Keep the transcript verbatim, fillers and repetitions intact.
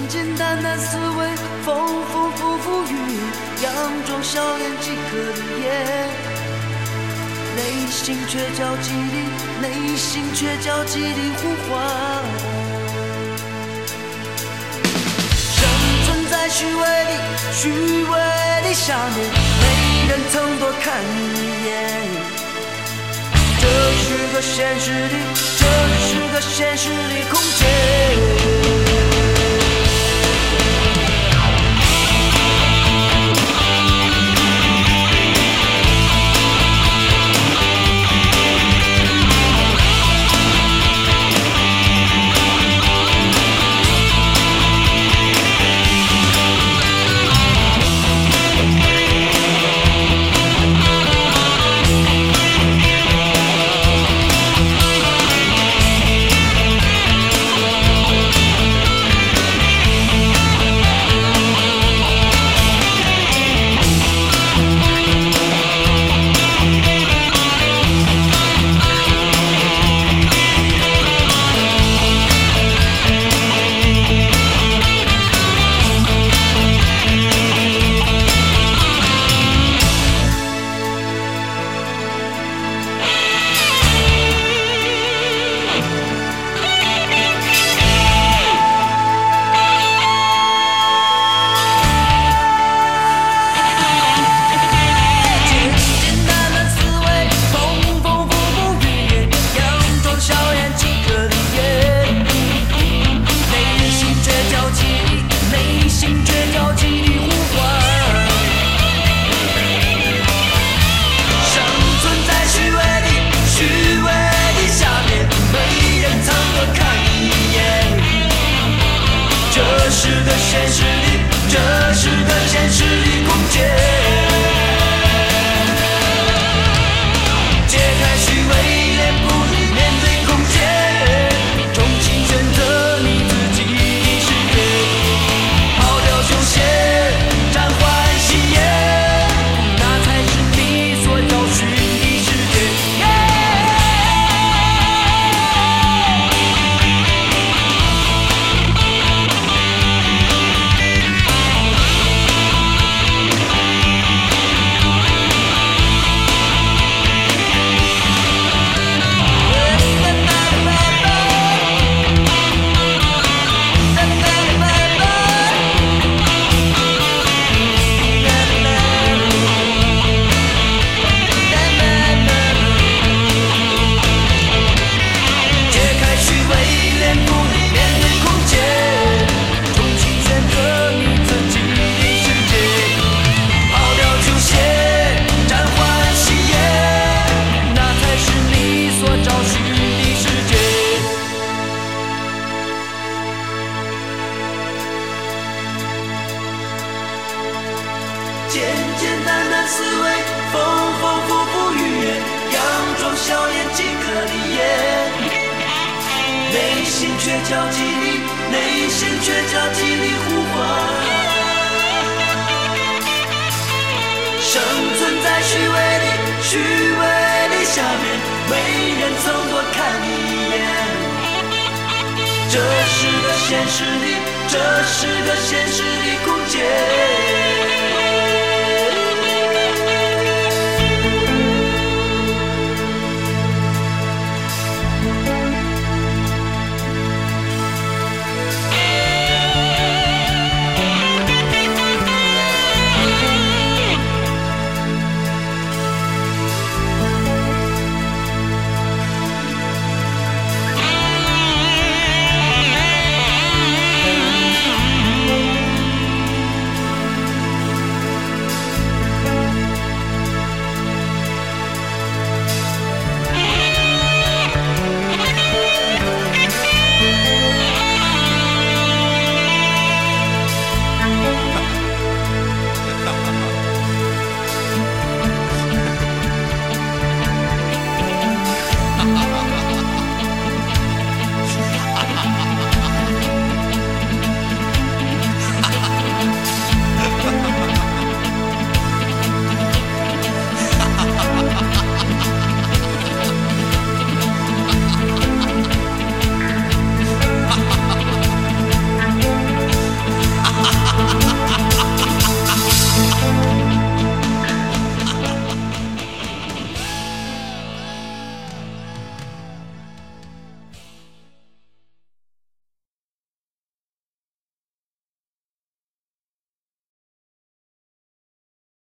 简单单思维，丰丰富富语言，佯装笑颜即可理解。内心却叫激励，内心却叫激励呼唤。生存在虚伪里，虚伪里下面，没人曾多看一眼。这是个现实里，这是个现实里空间。简简单单思维，丰丰富富语言，佯装笑颜即可理解。内心却叫激励，内心却叫激励呼唤。生存在虚伪里，虚伪里下面，没人曾多看一眼。这是个现实里，这是个现实里。